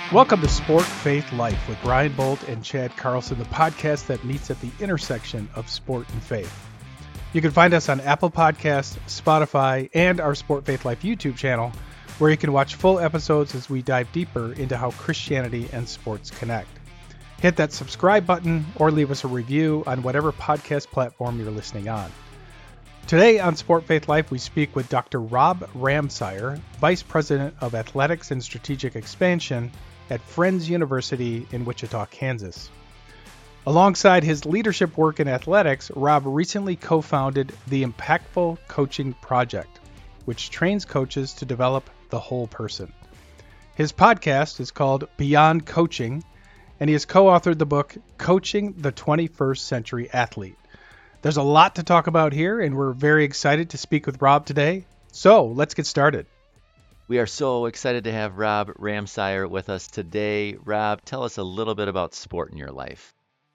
Welcome to Sport, Faith, Life with Brian Bolt and Chad Carlson, the podcast that meets at the intersection of sport and faith. You can find us on Apple Podcasts, Spotify, and our Sport, Faith, Life YouTube channel, where you can watch full episodes as we dive deeper into how Christianity and sports connect. Hit that subscribe button or leave us a review on whatever podcast platform you're listening on. Today on Sport, Faith, Life, we speak with Dr. Rob Ramsire, Vice President of Athletics and Strategic Expansion at Friends University in Wichita, Kansas. Alongside his leadership work in athletics, Rob recently co-founded the Impactful Coaching Project, which trains coaches to develop the whole person. His podcast is called Beyond Coaching, and he has co-authored the book Coaching the 21st Century Athlete. There's a lot to talk about here, and we're very excited to speak with Rob today. So let's get started. We are so excited to have Rob Ramsire with us today. Rob, tell us a little bit about sport in your life.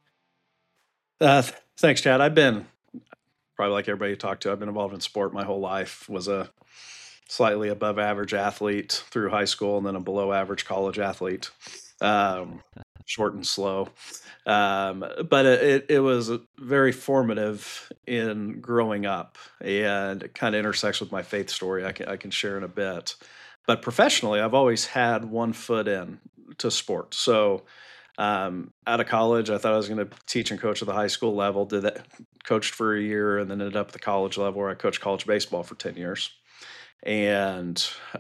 Thanks, Chad. I've been, probably like everybody you talk to, I've been involved in sport my whole life. Was a slightly above average athlete through high school and then a below average college athlete, short and slow. But it was very formative in growing up, and it kind of intersects with my faith story I can share in a bit. But professionally, I've always had one foot in to sport. So out of college, I thought I was going to teach and coach at the high school level. Did that, coached for a year, and then ended up at the college level where I coached college baseball for 10 years. And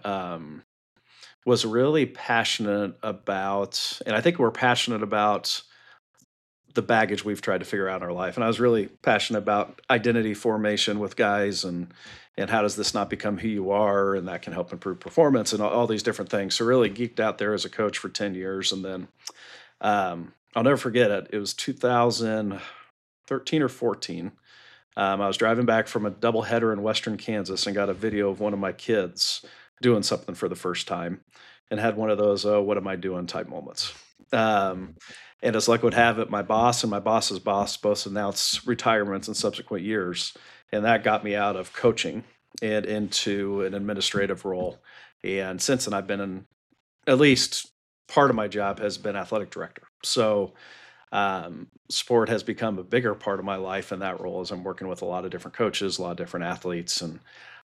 was really passionate about, and I think we're passionate about the baggage we've tried to figure out in our life. And I was really passionate about identity formation with guys and how does this not become who you are, and that can help improve performance and all these different things. So really geeked out there as a coach for 10 years. And then I'll never forget it. It was 2013 or 14. I was driving back from a doubleheader in Western Kansas and got a video of one of my kids doing something for the first time and had one of those, oh, what am I doing type moments. And as luck would have it, my boss and my boss's boss both announced retirements in subsequent years. And that got me out of coaching and into an administrative role. And since then, I've been in, at least part of my job has been athletic director. So sport has become a bigger part of my life in that role as I'm working with a lot of different coaches, a lot of different athletes. And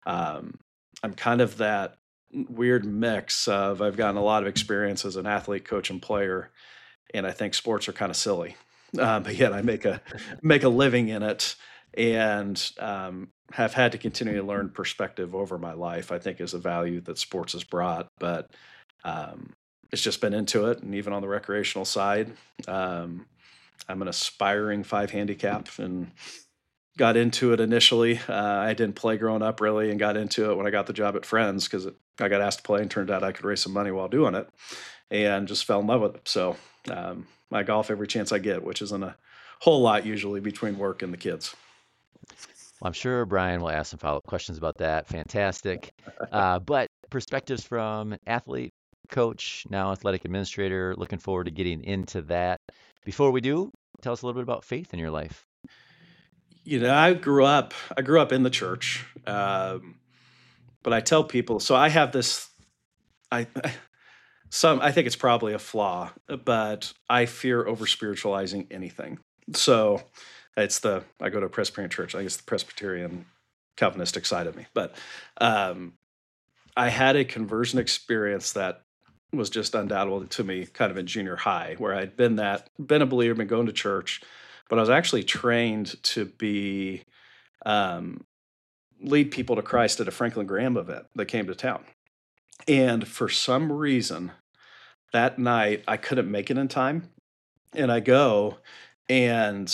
I'm kind of that weird mix of, I've gotten a lot of experience as an athlete, coach, and player. And I think sports are kind of silly, but yet I make a living in it, and have had to continue to learn perspective over my life. I think is a value that sports has brought, but it's just been into it, and even on the recreational side, I'm an aspiring 5 handicap, and got into it initially. I didn't play growing up really, and got into it when I got the job at Friends because I got asked to play, and turned out I could raise some money while doing it, and just fell in love with it. So I golf every chance I get, which isn't a whole lot usually between work and the kids. Well, I'm sure Brian will ask some follow-up questions about that. Fantastic. But perspectives from athlete, coach, now athletic administrator, looking forward to getting into that. Before we do, tell us a little bit about faith in your life. You know, I grew up in the church, but I tell people, so I have this, I think it's probably a flaw, but I fear over spiritualizing anything. So I go to a Presbyterian church. I guess the Presbyterian Calvinistic side of me, but I had a conversion experience that was just undoubtable to me kind of in junior high, where I'd been a believer, been going to church, but I was actually trained to be, lead people to Christ at a Franklin Graham event that came to town. And for some reason, that night, I couldn't make it in time. And I go, and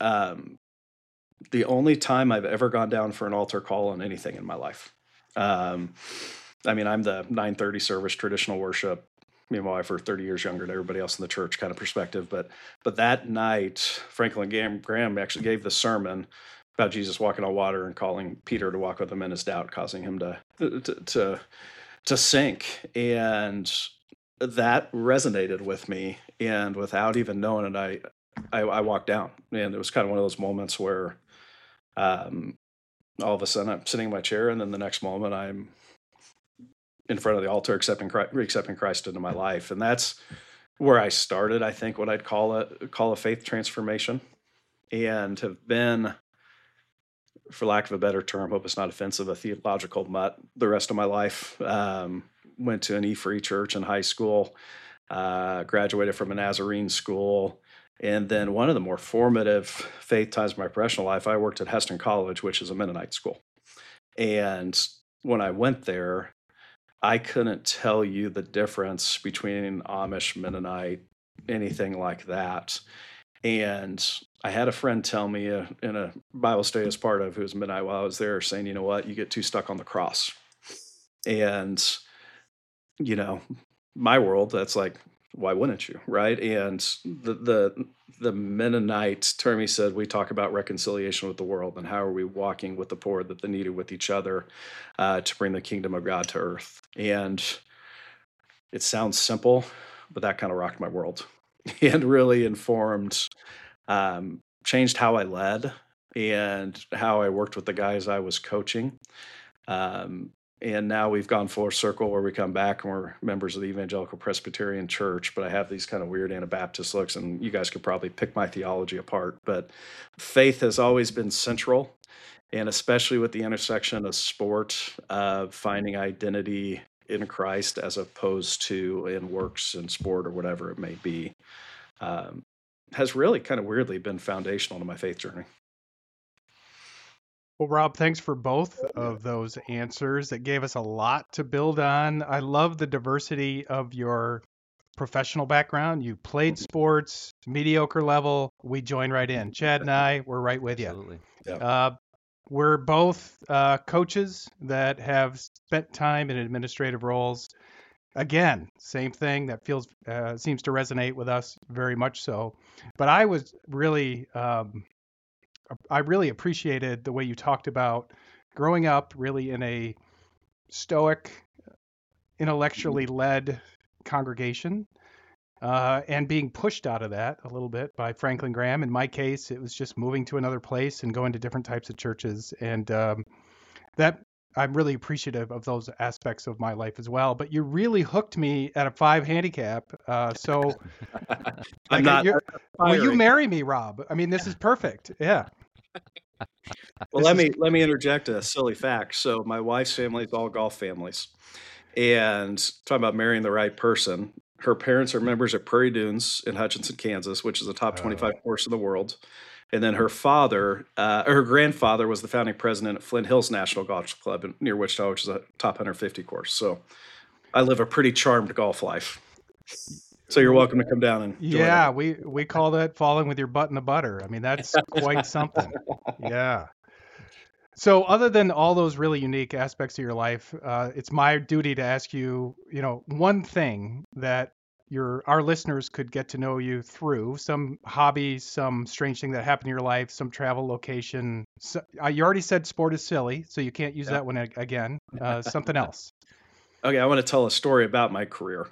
the only time I've ever gone down for an altar call on anything in my life. I'm the 9:30 service, traditional worship. Me and my wife are 30 years younger than everybody else in the church kind of perspective. But that night, Franklin Graham actually gave the sermon about Jesus walking on water and calling Peter to walk with him in his doubt, causing him to sink. And that resonated with me, and without even knowing it, I walked down, and it was kind of one of those moments where all of a sudden I'm sitting in my chair, and then the next moment I'm in front of the altar, accepting Christ into my life. And that's where I started, I think, what I'd call a faith transformation, and have been, for lack of a better term, hope it's not offensive, a theological mutt the rest of my life. Went to an E-Free church in high school, graduated from a Nazarene school. And then one of the more formative faith times of my professional life, I worked at Heston College, which is a Mennonite school. And when I went there, I couldn't tell you the difference between Amish, Mennonite, anything like that. And I had a friend tell me in a Bible study I was part of, who was Mennonite while I was there, saying, you know what, you get too stuck on the cross. And, you know, my world, that's like, why wouldn't you, right? And the Mennonite term, he said, we talk about reconciliation with the world and how are we walking with the poor, the needy, with each other, to bring the kingdom of God to earth. And it sounds simple, but that kind of rocked my world and really informed, changed how I led and how I worked with the guys I was coaching. And now we've gone full circle where we come back and we're members of the Evangelical Presbyterian Church, but I have these kind of weird Anabaptist looks, and you guys could probably pick my theology apart. But faith has always been central, and especially with the intersection of sport, finding identity in Christ as opposed to in works and sport or whatever it may be, has really kind of weirdly been foundational to my faith journey. Well, Rob, thanks for both of those answers. It gave us a lot to build on. I love the diversity of your professional background. You played sports, mediocre level. We join right in. Chad and I, we're right with you. Absolutely. Yeah. We're both coaches that have spent time in administrative roles. Again, same thing that seems to resonate with us very much so. But I was really I really appreciated the way you talked about growing up really in a stoic, intellectually led congregation, and being pushed out of that a little bit by Franklin Graham. In my case, it was just moving to another place and going to different types of churches. And that I'm really appreciative of those aspects of my life as well. But you really hooked me at a 5 handicap. So I'm not. will you marry me, Rob? I mean, this is perfect. Yeah. Well, let me interject a silly fact. So my wife's family is all golf families, and talking about marrying the right person, her parents are members at Prairie Dunes in Hutchinson, Kansas, which is a top 25 course in the world. And then her grandfather was the founding president at Flint Hills National Golf Club near Wichita, which is a top 150 course. So I live a pretty charmed golf life. So you're welcome to come down and join Yeah, we call that falling with your butt in the butter. I mean, that's quite something. Yeah. So other than all those really unique aspects of your life, it's my duty to ask you, one thing that our listeners could get to know you through, some hobby, some strange thing that happened in your life, some travel location. So, you already said sport is silly, so you can't use that one again. Something else. Okay, I want to tell a story about my career.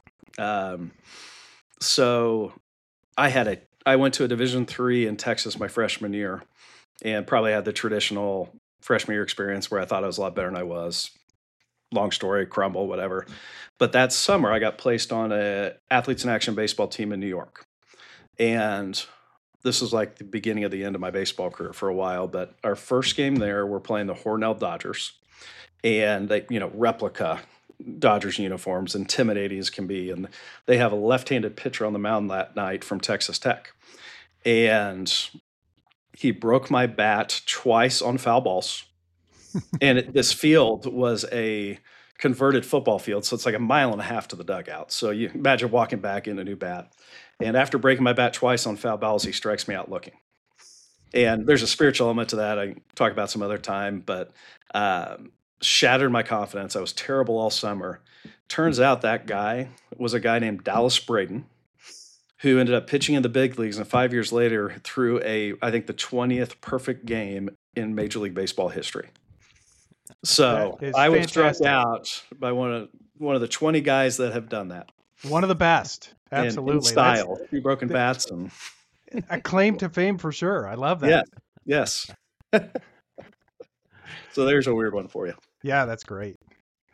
So I went to a Division III in Texas my freshman year, and probably had the traditional freshman year experience where I thought I was a lot better than I was. Long story, crumble, whatever. But that summer, I got placed on a Athletes in Action baseball team in New York. And this was like the beginning of the end of my baseball career for a while. But our first game there, we're playing the Hornell Dodgers. And they, replica Dodgers uniforms, intimidating as can be. And they have a left-handed pitcher on the mound that night from Texas Tech. And he broke my bat twice on foul balls. And this field was a converted football field, so it's like 1.5 miles to the dugout. So you imagine walking back in a new bat. And after breaking my bat twice on foul balls, he strikes me out looking. And there's a spiritual element to that I can talk about some other time, but shattered my confidence. I was terrible all summer. Turns out that guy was a guy named Dallas Braden, who ended up pitching in the big leagues, and 5 years later threw I think the 20th perfect game in Major League Baseball history. So I was struck out by one of the 20 guys that have done that. One of the best, absolutely. In style, 2 broken bats, and a claim to fame for sure. I love that. Yeah, yes. So there's a weird one for you. Yeah, that's great.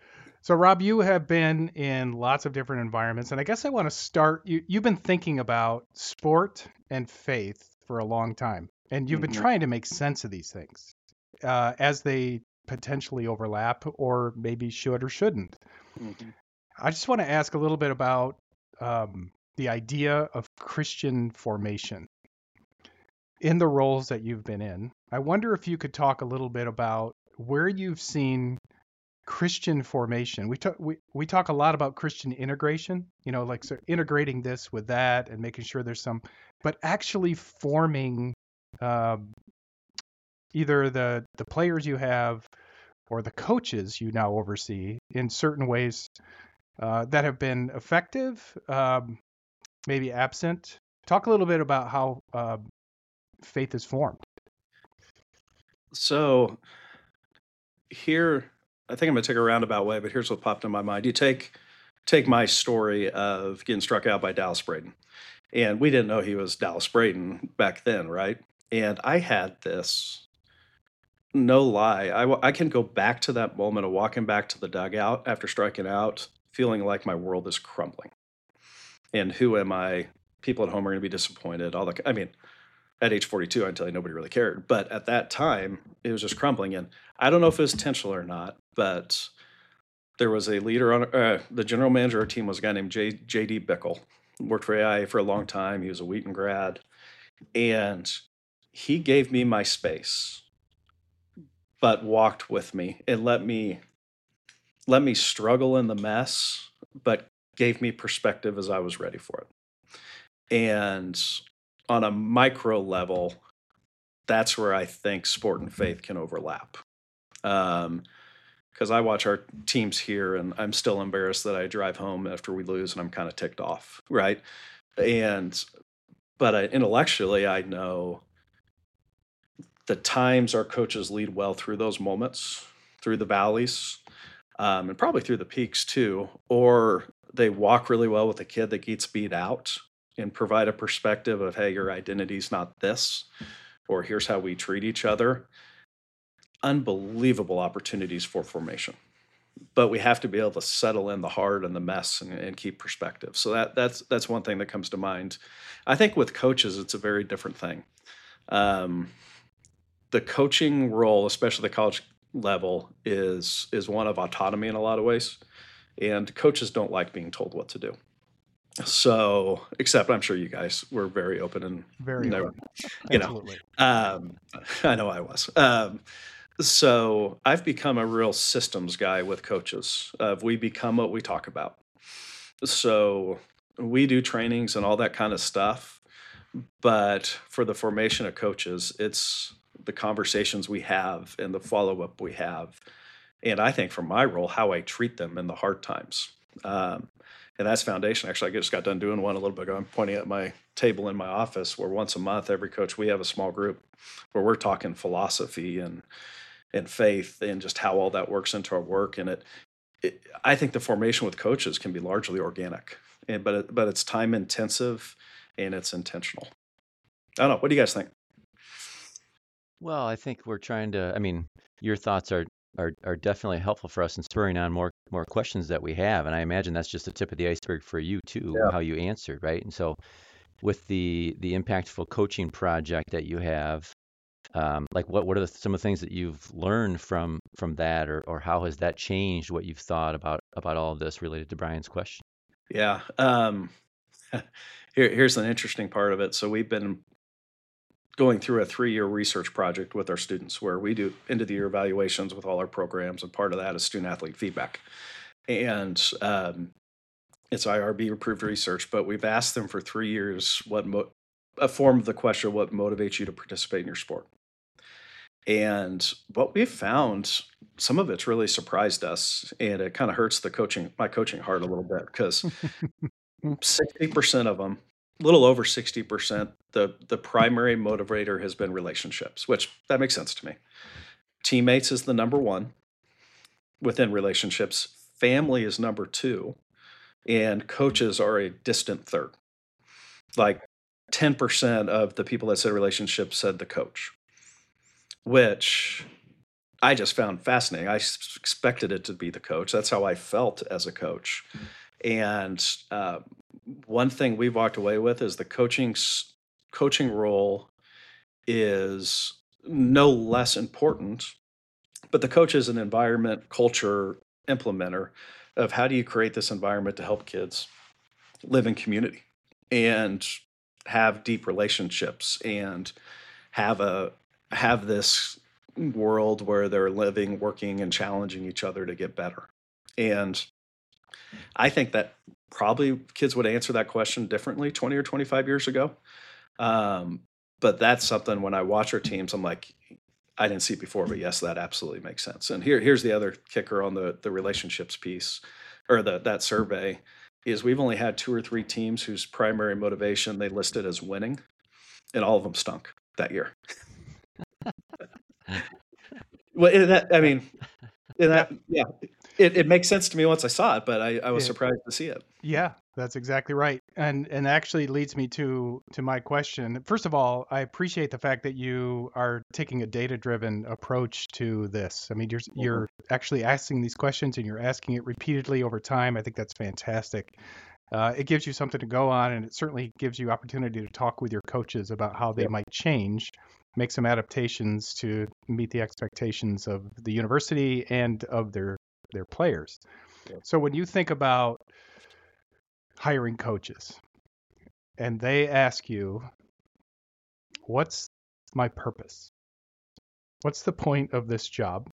So, Rob, you have been in lots of different environments, and I guess I want to start. You've been thinking about sport and faith for a long time, and you've been Hmm. trying to make sense of these things as they potentially overlap, or maybe should or shouldn't. Hmm. I just want to ask a little bit about the idea of Christian formation in the roles that you've been in. I wonder if you could talk a little bit about where you've seen Christian formation. We talk a lot about Christian integration, like so integrating this with that and making sure there's some, but actually forming uh, either the players you have or the coaches you now oversee in certain ways that have been effective, maybe absent. Talk a little bit about how faith is formed. So here, I think I'm going to take a roundabout way, but here's what popped in my mind. You take my story of getting struck out by Dallas Braden, and we didn't know he was Dallas Braden back then, right? And I had this, no lie, I can go back to that moment of walking back to the dugout after striking out, feeling like my world is crumbling. And who am I? People at home are going to be disappointed. I mean, at age 42, I can tell you nobody really cared. But at that time, it was just crumbling. And I don't know if it was intentional or not, but there was a leader on the general manager of our team was a guy named J.D. Bickle. Worked for AIA for a long time. He was a Wheaton grad. And he gave me my space, but walked with me and let me struggle in the mess, but gave me perspective as I was ready for it. And on a micro level, that's where I think sport and faith can overlap. Because I watch our teams here and I'm still embarrassed that I drive home after we lose and I'm kind of ticked off, right? But intellectually, I know the times our coaches lead well through those moments, through the valleys, and probably through the peaks too, or they walk really well with a kid that gets beat out and provide a perspective of, hey, your identity's not this, or here's how we treat each other. Unbelievable opportunities for formation. But we have to be able to settle in the hard and the mess and keep perspective. So that's one thing that comes to mind. I think with coaches, it's a very different thing. The coaching role, especially the college level, is one of autonomy in a lot of ways, and coaches don't like being told what to do. So, except I'm sure you guys were very open and Very never, open. you know, Absolutely. I know I was. So I've become a real systems guy with coaches. We become what we talk about. So we do trainings and all that kind of stuff. But for the formation of coaches, it's the conversations we have and the follow up we have. And I think for my role, how I treat them in the hard times. And that's foundation. Actually, I just got done doing one a little bit ago. I'm pointing at my table in my office where once a month, every coach, we have a small group where we're talking philosophy and faith and just how all that works into our work. And I think the formation with coaches can be largely organic, but it's time intensive and it's intentional. I don't know. What do you guys think? Well, I think we're trying to, I mean, your thoughts are definitely helpful for us in spurring on more questions that we have. And I imagine that's just the tip of the iceberg for you too, Yeah. how you answered, right? And so with the impactful coaching project that you have, like what are some of the things that you've learned from that, or how has that changed what you've thought about all of this related to Brian's question? Yeah. Here's an interesting part of it. So we've been going through a 3-year research project with our students where we do end of the year evaluations with all our programs. And part of that is student athlete feedback. And it's IRB approved research, but we've asked them for 3 years a form of the question, what motivates you to participate in your sport? And what we've found, some of it's really surprised us, and it kind of hurts my coaching heart a little bit because 60% of them, a little over 60%, the primary motivator has been relationships, which that makes sense to me. Teammates is the number one within relationships. Family is number two, and coaches are a distant third. Like 10% of the people that said relationships said the coach, which I just found fascinating. I expected it to be the coach. That's how I felt as a coach. And one thing we've walked away with is the coaching role is no less important, but the coach is an environment culture implementer of how do you create this environment to help kids live in community and have deep relationships and have this world where they're living, working, and challenging each other to get better. And I think that probably kids would answer that question differently 20 or 25 years ago. But that's something when I watch our teams, I'm like, I didn't see it before, but yes, that absolutely makes sense. And here's the other kicker on the relationships piece, or that survey, is we've only had 2 or 3 teams whose primary motivation they listed as winning, and all of them stunk that year. Well, it makes sense to me once I saw it, but I was surprised to see it. Yeah, that's exactly right. And actually leads me to my question. First of all, I appreciate the fact that you are taking a data-driven approach to this. I mean, you're actually asking these questions and you're asking it repeatedly over time. I think that's fantastic. It gives you something to go on, and it certainly gives you opportunity to talk with your coaches about how they might change, make some adaptations to meet the expectations of the university and of their players. Yep. So when you think about hiring coaches and they ask you, what's my purpose? What's the point of this job?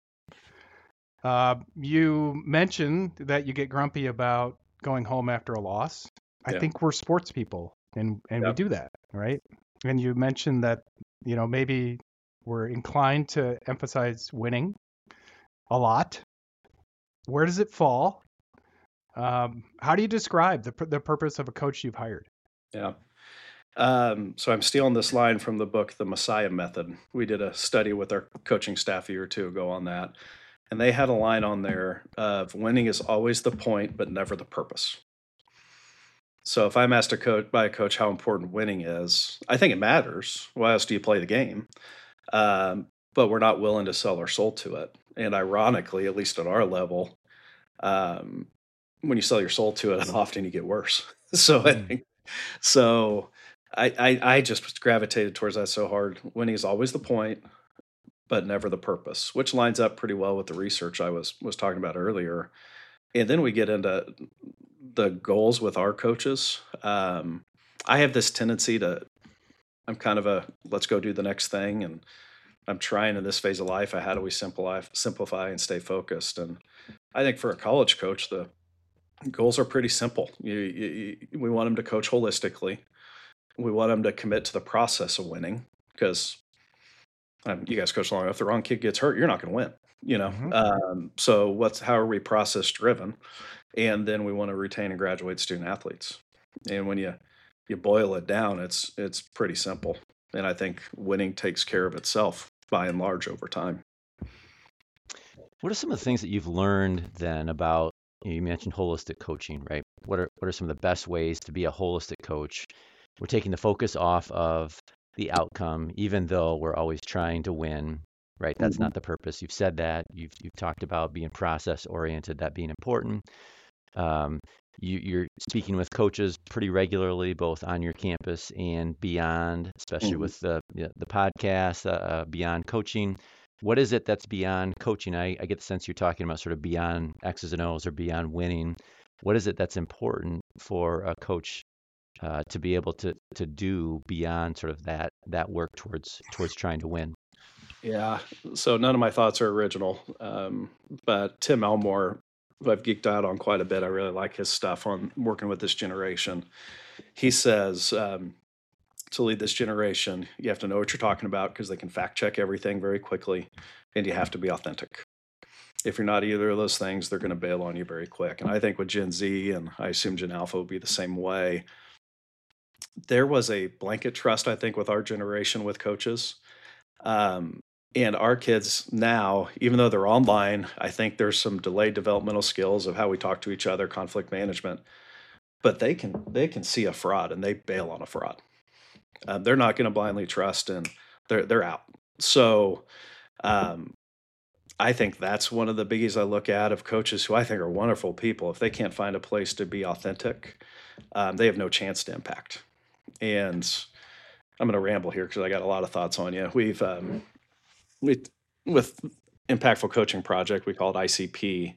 You mentioned that you get grumpy about going home after a loss. I think we're sports people and we do that, right? And you mentioned that, maybe we're inclined to emphasize winning a lot. Where does it fall? How do you describe the purpose of a coach you've hired? Yeah. So I'm stealing this line from the book, The Messiah Method. We did a study with our coaching staff a year or two ago on that. And they had a line on there of winning is always the point, but never the purpose. So if I'm asked by a coach how important winning is, I think it matters. Why else do you play the game? But we're not willing to sell our soul to it. And ironically, at least at our level, when you sell your soul to it, often you get worse. So I just gravitated towards that so hard. Winning is always the point, but never the purpose, which lines up pretty well with the research I was talking about earlier. And then we get into the goals with our coaches. I have this tendency I'm kind of let's go do the next thing. And I'm trying in this phase of life, how do we simplify and stay focused? And I think for a college coach, the goals are pretty simple. We want them to coach holistically. We want them to commit to the process of winning, because you guys coach long enough. The wrong kid gets hurt, you're not going to win. So how are we process driven? And then we want to retain and graduate student athletes. And when you boil it down, it's pretty simple. And I think winning takes care of itself by and large over time. What are some of the things that you've learned then about, you mentioned holistic coaching, right? What are some of the best ways to be a holistic coach? We're taking the focus off of the outcome, even though we're always trying to win, right? That's not the purpose. You've said that. You've talked about being process oriented, that being important. You're speaking with coaches pretty regularly, both on your campus and beyond, especially with the podcast, Beyond Coaching. What is it that's beyond coaching? I get the sense you're talking about sort of beyond X's and O's or beyond winning. What is it that's important for a coach to be able to do beyond sort of that work towards trying to win? Yeah. So none of my thoughts are original, but Tim Elmore, who I've geeked out on quite a bit, I really like his stuff on working with this generation. He says, to lead this generation, you have to know what you're talking about, because they can fact check everything very quickly, and you have to be authentic. If you're not either of those things, they're going to bail on you very quick. And I think with Gen Z, and I assume Gen Alpha will be the same way, there was a blanket trust, I think, with our generation with coaches. And our kids now, even though they're online, I think there's some delayed developmental skills of how we talk to each other, conflict management, but they can see a fraud and they bail on a fraud. They're not going to blindly trust, and they're out. So I I think that's one of the biggies I look at of coaches who I think are wonderful people. If they can't find a place to be authentic, they have no chance to impact. And I'm going to ramble here because I got a lot of thoughts on you. We with Impactful Coaching Project, we call it ICP.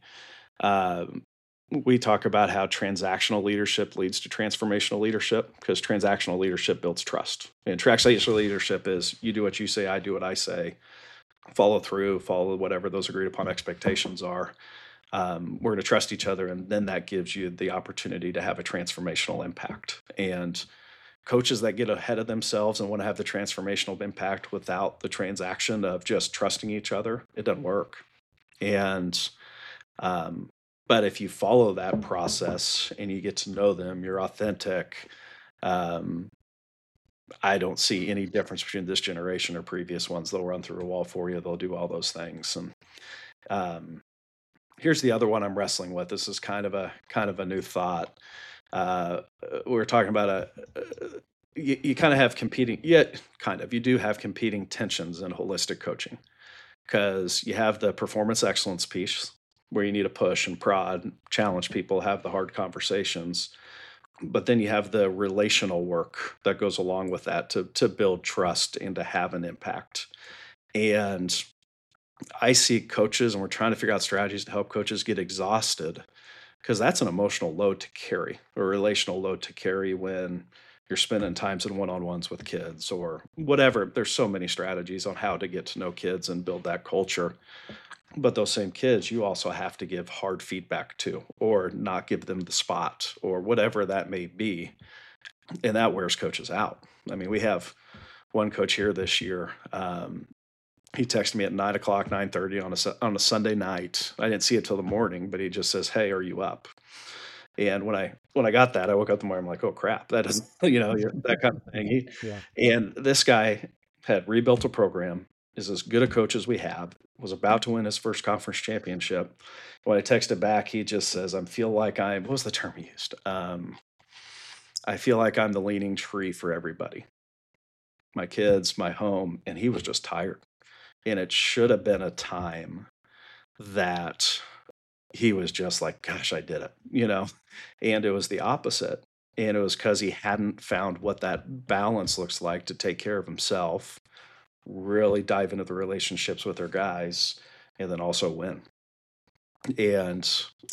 We talk about how transactional leadership leads to transformational leadership, because transactional leadership builds trust. And transactional leadership is you do what you say, I do what I say, follow through, follow whatever those agreed upon expectations are. We're going to trust each other, and then that gives you the opportunity to have a transformational impact. And coaches that get ahead of themselves and want to have the transformational impact without the transaction of just trusting each other, it doesn't work. And but if you follow that process and you get to know them, you're authentic. I don't see any difference between this generation or previous ones. They'll run through a wall for you. They'll do all those things. And here's the other one I'm wrestling with. This is kind of a new thought. We're talking about you kind of have competing, yet kind of, you do have competing tensions in holistic coaching, because you have the performance excellence piece where you need to push and prod, challenge people, have the hard conversations. But then you have the relational work that goes along with that to build trust and to have an impact. And I see coaches, and we're trying to figure out strategies to help coaches get exhausted, because that's an emotional load to carry, or a relational load to carry when you're spending times in one-on-ones with kids or whatever. There's so many strategies on how to get to know kids and build that culture. But those same kids, you also have to give hard feedback to, or not give them the spot, or whatever that may be. And that wears coaches out. I mean, we have one coach here this year. He texted me at 9:00, 9:30 on a Sunday night. I didn't see it till the morning, but he just says, "Hey, are you up?" And when I got that, I woke up in the morning, I'm like, "Oh crap, that is, that kind of thing." Yeah. And this guy had rebuilt a program, is as good a coach as we have, was about to win his first conference championship. When I texted back, he just says, what was the term he used? I feel like I'm the leaning tree for everybody, my kids, my home. And he was just tired. And it should have been a time that he was just like, gosh, I did it, and it was the opposite. And it was because he hadn't found what that balance looks like to take care of himself, really dive into the relationships with their guys, and then also win. And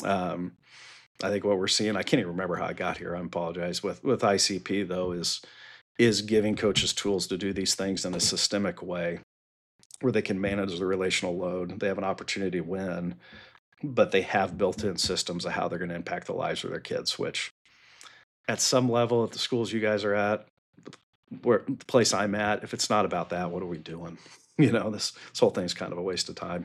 I think what we're seeing, I can't even remember how I got here, I apologize, with ICP though, is giving coaches tools to do these things in a systemic way where they can manage the relational load. They have an opportunity to win, but they have built-in systems of how they're going to impact the lives of their kids, which at some level at the schools you guys are at, where the place I'm at, if it's not about that, what are we doing? This whole thing's kind of a waste of time.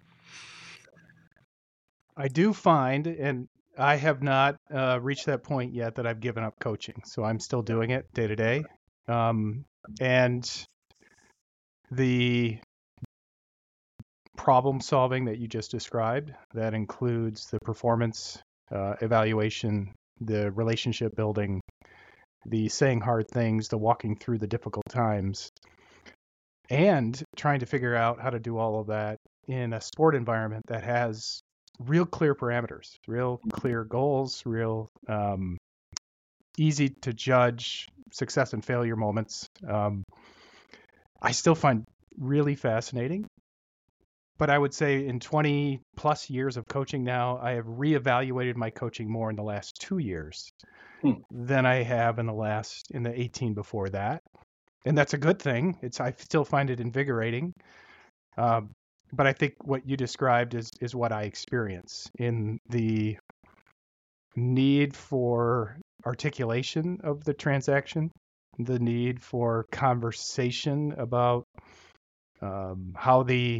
I do find, and I have not reached that point yet, that I've given up coaching. So I'm still doing it day to day. And the problem solving that you just described, that includes the performance evaluation, the relationship building, the saying hard things, the walking through the difficult times, and trying to figure out how to do all of that in a sport environment that has real clear parameters, real clear goals, real easy to judge success and failure moments. I still find really fascinating. But I would say in 20 plus years of coaching now, I have reevaluated my coaching more in the last 2 years than I have in the 18 before that. And that's a good thing. I still find it invigorating. But I think what you described is what I experience in the need for articulation of the transaction, the need for conversation about how the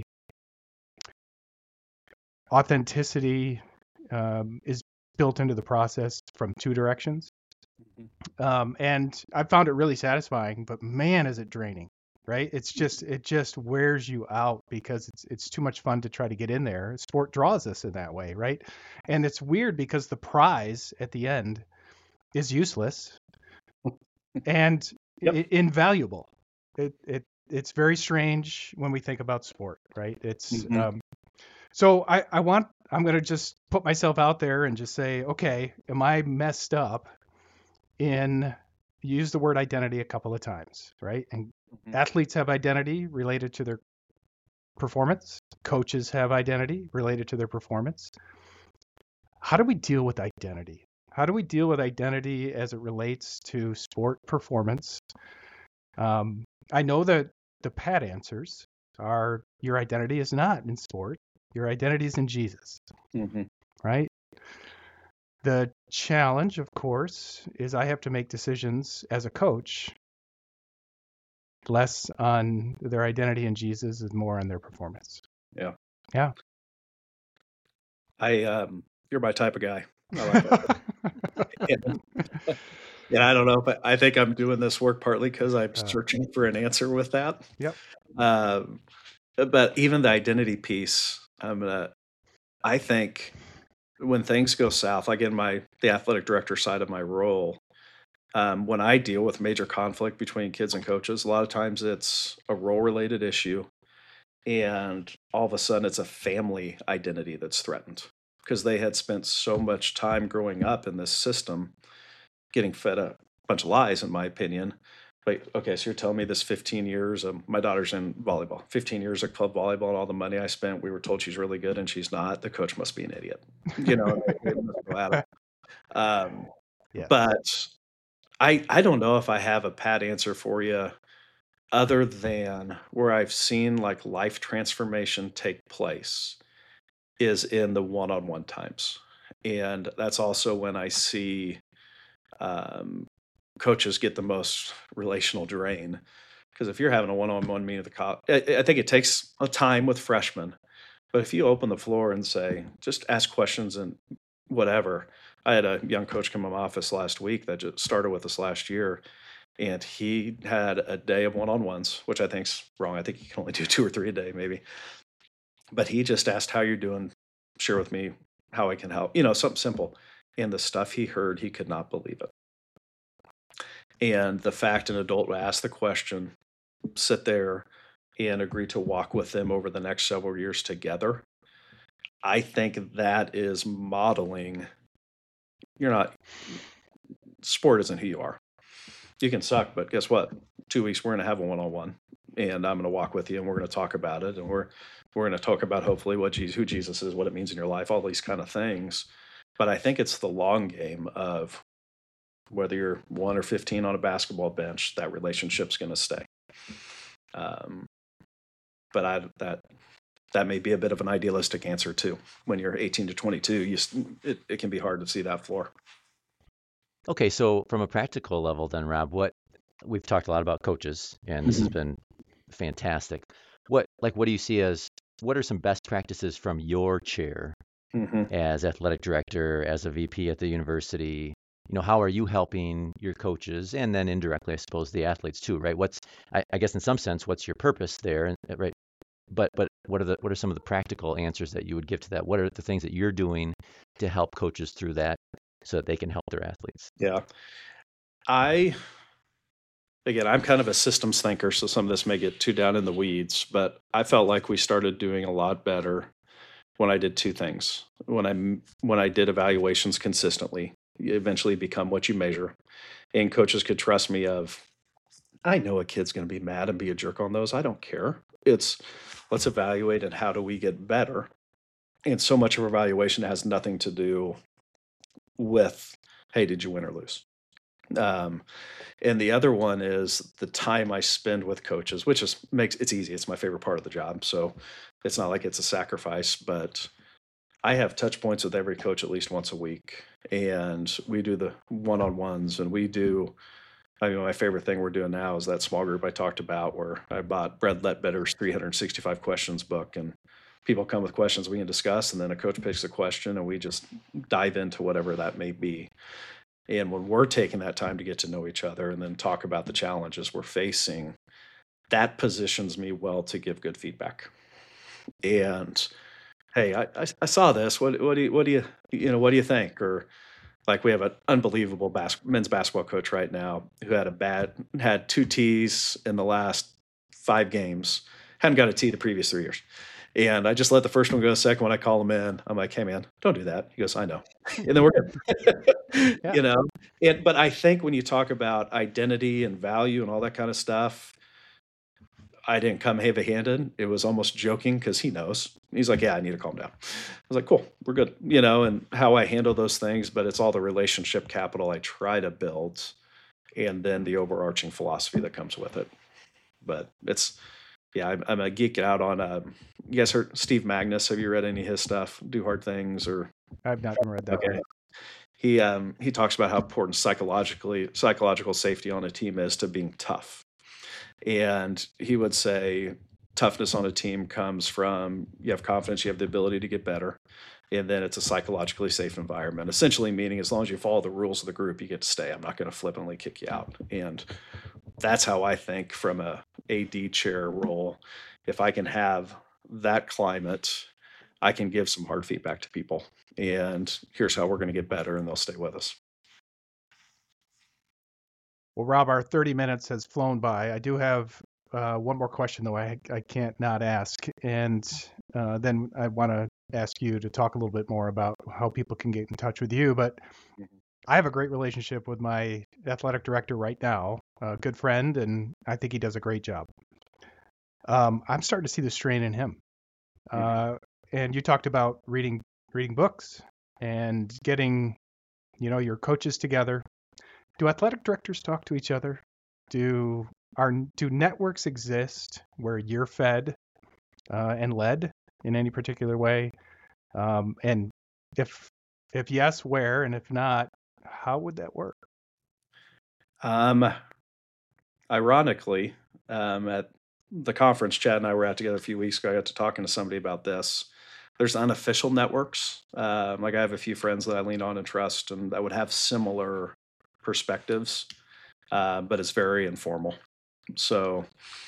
authenticity is built into the process from two directions. And I found it really satisfying, but man, is it draining, right? It just wears you out because it's too much fun to try to get in there. Sport draws us in that way, right? And it's weird because the prize at the end is useless and invaluable. It's very strange when we think about sport, right? It's So I'm going to just put myself out there and just say, okay, am I messed up in, use the word identity a couple of times, right? And athletes have identity related to their performance. Coaches have identity related to their performance. How do we deal with identity? How do we deal with identity as it relates to sport performance? I know that the pat answers are your identity is not in sport. Your identity is in Jesus, right? The challenge, of course, is I have to make decisions as a coach less on their identity in Jesus and more on their performance. Yeah. Yeah. You're my type of guy. I like that. And I don't know if I think I'm doing this work partly because I'm searching for an answer with that. Yep. But even the identity piece, I think when things go south, like in the athletic director side of my role, when I deal with major conflict between kids and coaches, a lot of times it's a role-related issue, and all of a sudden it's a family identity that's threatened because they had spent so much time growing up in this system, getting fed a bunch of lies, in my opinion. Like, okay, so you're telling me this 15 years of my daughter's in volleyball, 15 years of club volleyball, and all the money I spent, we were told she's really good and she's not. The coach must be an idiot, But I don't know if I have a pat answer for you other than where I've seen like life transformation take place is in the one-on-one times. And that's also when I see coaches get the most relational drain. Because if you're having a one-on-one meeting with I think it takes a time with freshmen. But if you open the floor and say, just ask questions and whatever. I had a young coach come in my office last week that just started with us last year. And he had a day of one-on-ones, which I think's wrong. I think you can only do 2 or 3 a day, maybe. But he just asked, how you're doing, share with me how I can help, something simple. And the stuff he heard, he could not believe it. And the fact an adult would ask the question, sit there and agree to walk with them over the next several years together, I think that is modeling, sport isn't who you are. You can suck, but guess what? 2 weeks, we're going to have a one-on-one, and I'm going to walk with you, and we're going to talk about it, and we're going to talk about hopefully who Jesus is, what it means in your life, all these kind of things. But I think it's the long game of whether you're 1 or 15 on a basketball bench, that relationship's going to stay. But that may be a bit of an idealistic answer too. When you're 18 to 22, it can be hard to see that floor. Okay, so from a practical level then, Rob, we've talked a lot about coaches, and this has been fantastic. What do you see as, what are some best practices from your chair as athletic director, as a VP at the university? How are you helping your coaches, and then indirectly, I suppose, the athletes too, right? I guess in some sense, what's your purpose there, right? But what are some of the practical answers that you would give to that? What are the things that you're doing to help coaches through that so that they can help their athletes? Yeah. I'm kind of a systems thinker, so some of this may get too down in the weeds, but I felt like we started doing a lot better when I did 2 things. When I did evaluations consistently, you eventually become what you measure, and coaches could trust me I know a kid's going to be mad and be a jerk on those. I don't care. It's let's evaluate and how do we get better. And so much of evaluation has nothing to do with, hey, did you win or lose? And the other one is the time I spend with coaches, which makes it's easy. It's my favorite part of the job. So it's not like it's a sacrifice, but I have touch points with every coach at least once a week. And we do the one-on-ones, and my favorite thing we're doing now is that small group I talked about where I bought Brad Lettbetter's 365 questions book, and people come with questions we can discuss, and then a coach picks a question and we just dive into whatever that may be. And when we're taking that time to get to know each other and then talk about the challenges we're facing, that positions me well to give good feedback. And hey, I saw this. What do you think? Or like we have an unbelievable men's basketball coach right now who had 2 T's in the last 5 games, hadn't got a T the previous 3 years. And I just let the first one go. Second one, I call him in. I'm like, hey, man, don't do that. He goes, I know. And then we're good. Yeah. But I think when you talk about identity and value and all that kind of stuff, I didn't come heavy-handed. It was almost joking because he knows. He's like, yeah, I need to calm down. I was like, cool, we're good. And how I handle those things, but it's all the relationship capital I try to build and then the overarching philosophy that comes with it. But I'm a geek out on, you guys heard Steve Magnus? Have you read any of his stuff? Do Hard Things or? I've not read that. Okay. He talks about how important psychological safety on a team is to being tough. And he would say toughness on a team comes from you have confidence, you have the ability to get better, and then it's a psychologically safe environment. Essentially meaning as long as you follow the rules of the group, you get to stay. I'm not going to flippantly kick you out. And that's how I think from a AD chair role. If I can have that climate, I can give some hard feedback to people. And here's how we're going to get better, and they'll stay with us. Well, Rob, our 30 minutes has flown by. I do have one more question, though, I can't not ask. And then I want to ask you to talk a little bit more about how people can get in touch with you. But I have a great relationship with my athletic director right now, a good friend, and I think he does a great job. I'm starting to see the strain in him. And you talked about reading books and getting, your coaches together. Do athletic directors talk to each other? Do networks exist where you're fed and led in any particular way? And if yes, where? And if not, how would that work? Ironically, at the conference Chad and I were at together a few weeks ago, I got to talking to somebody about this. There's unofficial networks. Like I have a few friends that I lean on and trust and that would have similar perspectives, but it's very informal. So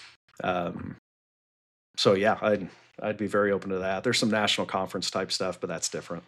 yeah, I'd be very open to that. There's some national conference type stuff, but that's different.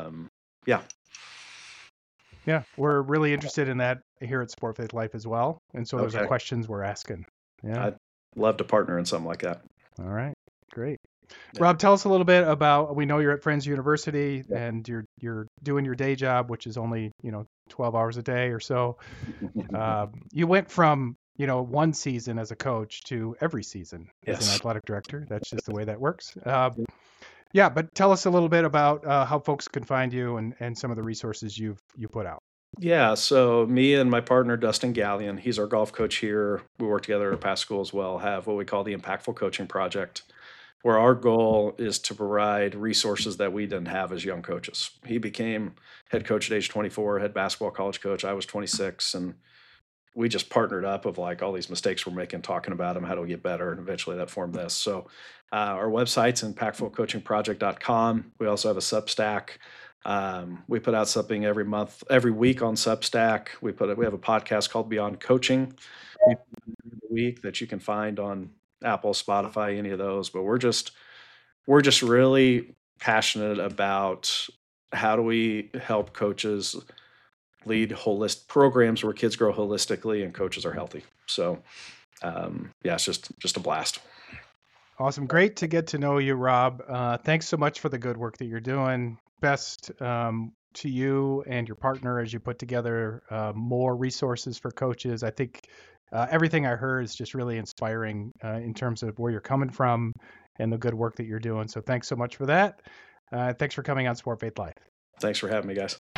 Yeah, we're really interested in that here at Sport Faith Life as well. And so those are questions we're asking. Yeah. I'd love to partner in something like that. All right, great. Yeah. Rob, tell us a little bit about, we know you're at Friends University and you're doing your day job, which is only, 12 hours a day or so. You went from, one season as a coach to every season as an athletic director. That's just the way that works. Yeah, but tell us a little bit about how folks can find you and some of the resources you put out. Yeah, so me and my partner, Dustin Gallion, he's our golf coach here. We work together at a past school as well, have what we call the Impactful Coaching Project, where our goal is to provide resources that we didn't have as young coaches. He became head coach at age 24, head basketball college coach. I was 26, and we just partnered up of like all these mistakes we're making, talking about them, how do we get better, and eventually that formed this. So our website's impactfulcoachingproject.com. We also have a Substack. We put out something every week on Substack. We have a podcast called Beyond Coaching week that you can find on Apple, Spotify, any of those. But we're just really passionate about how do we help coaches lead holistic programs where kids grow holistically and coaches are healthy. So it's just a blast. Awesome. Great to get to know you, Rob. Thanks so much for the good work that you're doing. Best to you and your partner as you put together more resources for coaches. I think everything I heard is just really inspiring in terms of where you're coming from and the good work that you're doing. So thanks so much for that. Thanks for coming on Sport Faith Life. Thanks for having me, guys.